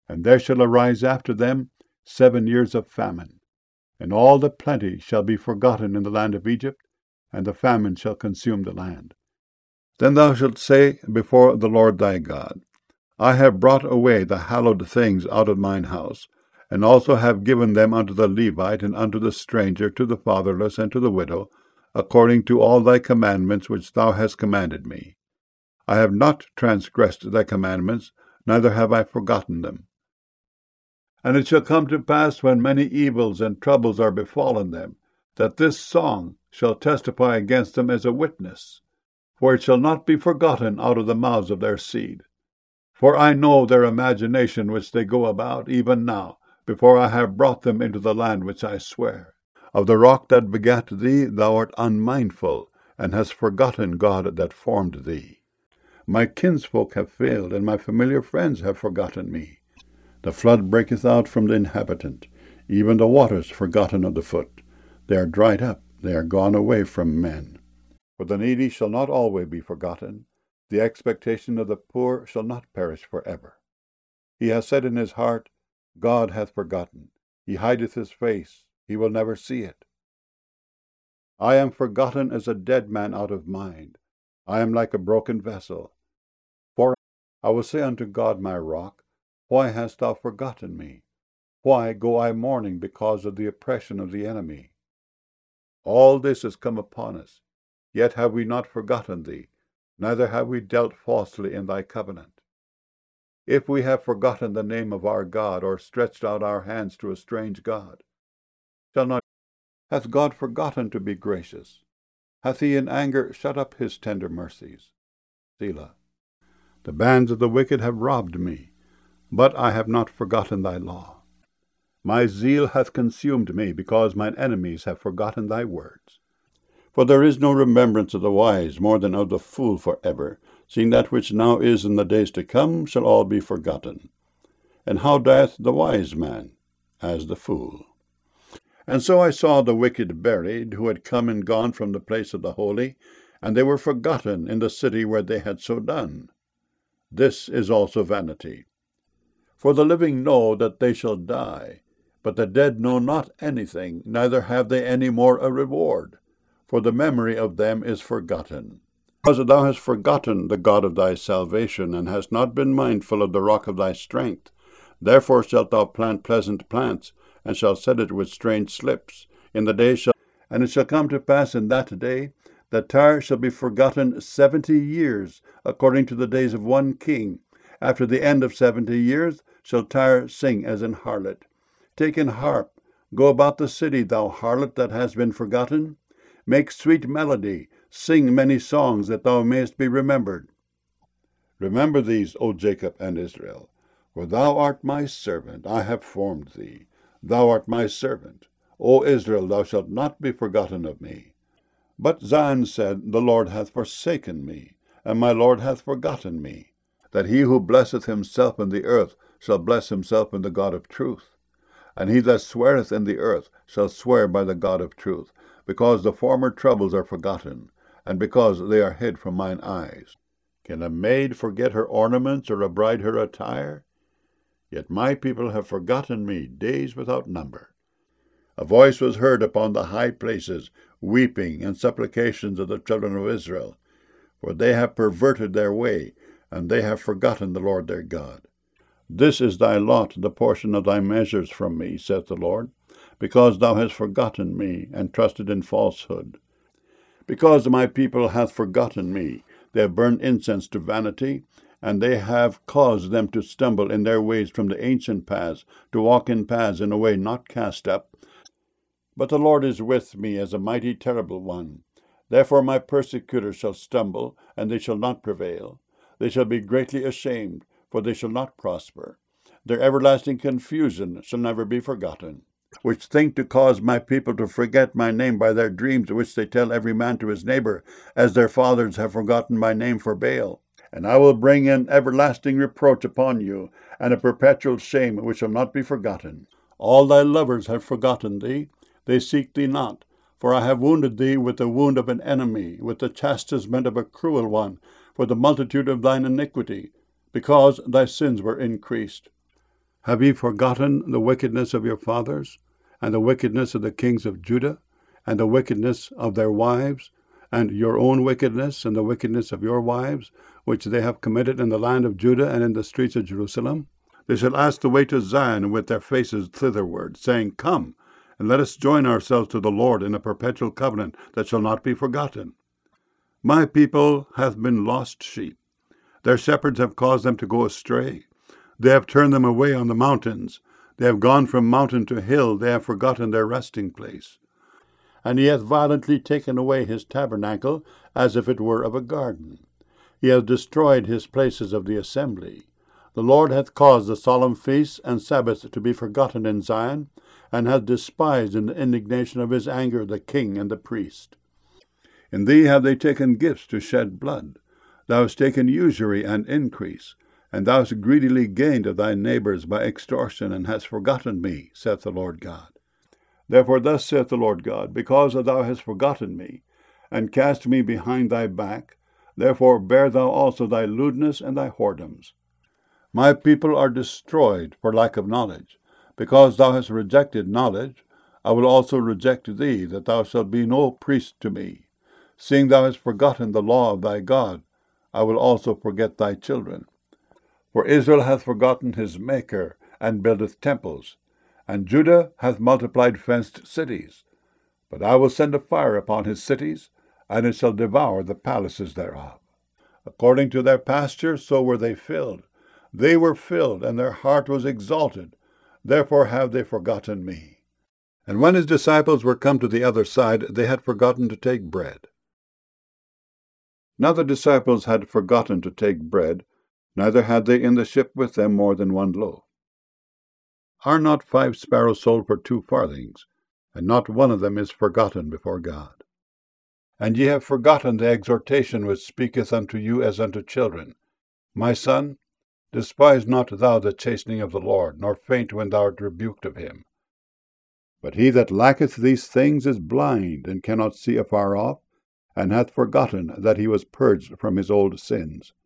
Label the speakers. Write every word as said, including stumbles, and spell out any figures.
Speaker 1: And there shall arise after them seven years of famine, and all the plenty shall be forgotten in the land of Egypt, and the famine shall consume the land. Then thou shalt say before the Lord thy God, I have brought away the hallowed things out of mine house, and also have given them unto the Levite, and unto the stranger, to the fatherless, and to the widow, according to all thy commandments which thou hast commanded me. I have not transgressed thy commandments, neither have I forgotten them. And it shall come to pass, when many evils and troubles are befallen them, that this song shall testify against them as a witness, for it shall not be forgotten out of the mouths of their seed. For I know their imagination which they go about, even now, before I have brought them into the land which I swear. Of the rock that begat thee thou art unmindful, and hast forgotten God that formed thee. My kinsfolk have failed, and my familiar friends have forgotten me. The flood breaketh out from the inhabitant, even the waters forgotten of the foot. They are dried up, they are gone away from men. For the needy shall not always be forgotten, the expectation of the poor shall not perish for ever. He hath said in his heart, God hath forgotten. He hideth his face, he will never see it. I am forgotten as a dead man out of mind. I am like a broken vessel. For I will say unto God my rock, why hast thou forgotten me? Why go I mourning because of the oppression of the enemy? All this is come upon us, yet have we not forgotten thee, neither have we dealt falsely in thy covenant. If we have forgotten the name of our God, or stretched out our hands to a strange God, shall not hath God forgotten to be gracious? Hath he in anger shut up his tender mercies? Selah. The bands of the wicked have robbed me, but I have not forgotten thy law. My zeal hath consumed me, because mine enemies have forgotten thy words. For there is no remembrance of the wise more than of the fool for ever, seeing that which now is in the days to come shall all be forgotten. And how dieth the wise man? As the fool. And so I saw the wicked buried, who had come and gone from the place of the holy, and they were forgotten in the city where they had so done. This is also vanity. For the living know that they shall die, but the dead know not anything, neither have they any more a reward, for the memory of them is forgotten. Because thou hast forgotten the God of thy salvation, and hast not been mindful of the rock of thy strength, therefore shalt thou plant pleasant plants, and shalt set it with strange slips. In the day shall, and it shall come to pass in that day, that Tyre shall be forgotten seventy years, according to the days of one king. After the end of seventy years shall Tyre sing as an harlot. Take an harp, go about the city, thou harlot that hast been forgotten. Make sweet melody, sing many songs, that thou mayest be remembered. Remember these, O Jacob and Israel, for thou art my servant, I have formed thee. Thou art my servant. O Israel, thou shalt not be forgotten of me. But Zion said, The Lord hath forsaken me, and my Lord hath forgotten me. That he who blesseth himself in the earth shall bless himself in the God of truth. And he that sweareth in the earth shall swear by the God of truth, because the former troubles are forgotten, and because they are hid from mine eyes. Can a maid forget her ornaments, or a bride her attire? Yet my people have forgotten me days without number. A voice was heard upon the high places, weeping and supplications of the children of Israel, for they have perverted their way, and they have forgotten the Lord their God. This is thy lot, the portion of thy measures from me, saith the Lord, because thou hast forgotten me, and trusted in falsehood. Because my people hath forgotten me, they have burned incense to vanity, and they have caused them to stumble in their ways from the ancient paths, to walk in paths in a way not cast up. But the Lord is with me as a mighty terrible one. Therefore my persecutors shall stumble, and they shall not prevail. They shall be greatly ashamed, for they shall not prosper. Their everlasting confusion shall never be forgotten, which think to cause my people to forget my name by their dreams, which they tell every man to his neighbor, as their fathers have forgotten my name for Baal. And I will bring an everlasting reproach upon you, and a perpetual shame which shall not be forgotten. All thy lovers have forgotten thee, they seek thee not. For I have wounded thee with the wound of an enemy, with the chastisement of a cruel one, for the multitude of thine iniquity, because thy sins were increased. Have ye forgotten the wickedness of your fathers, and the wickedness of the kings of Judah, and the wickedness of their wives, and your own wickedness, and the wickedness of your wives, which they have committed in the land of Judah and in the streets of Jerusalem? They shall ask the way to Zion with their faces thitherward, saying, Come, and let us join ourselves to the Lord in a perpetual covenant that shall not be forgotten. My people hath been lost sheep. Their shepherds have caused them to go astray. They have turned them away on the mountains. They have gone from mountain to hill. They have forgotten their resting place. And he hath violently taken away his tabernacle, as if it were of a garden. He hath destroyed his places of the assembly. The Lord hath caused the solemn feasts and Sabbaths to be forgotten in Zion, and hath despised in the indignation of his anger the king and the priest. In thee have they taken gifts to shed blood. Thou hast taken usury and increase, and thou hast greedily gained of thy neighbours by extortion, and hast forgotten me, saith the Lord God. Therefore thus saith the Lord God, because that thou hast forgotten me, and cast me behind thy back, therefore bear thou also thy lewdness and thy whoredoms. My people are destroyed for lack of knowledge. Because thou hast rejected knowledge, I will also reject thee, that thou shalt be no priest to me. Seeing thou hast forgotten the law of thy God, I will also forget thy children. For Israel hath forgotten his Maker, and buildeth temples, and Judah hath multiplied fenced cities. But I will send a fire upon his cities, and it shall devour the palaces thereof. According to their pasture, so were they filled. They were filled, and their heart was exalted. Therefore have they forgotten me. And when his disciples were come to the other side, they had forgotten to take bread. Now the disciples had forgotten to take bread, neither had they in the ship with them more than one loaf. Are not five sparrows sold for two farthings, and not one of them is forgotten before God? And ye have forgotten the exhortation which speaketh unto you as unto children. My son, despise not thou the chastening of the Lord, nor faint when thou art rebuked of him. But he that lacketh these things is blind, and cannot see afar off, and hath forgotten that he was purged from his old sins.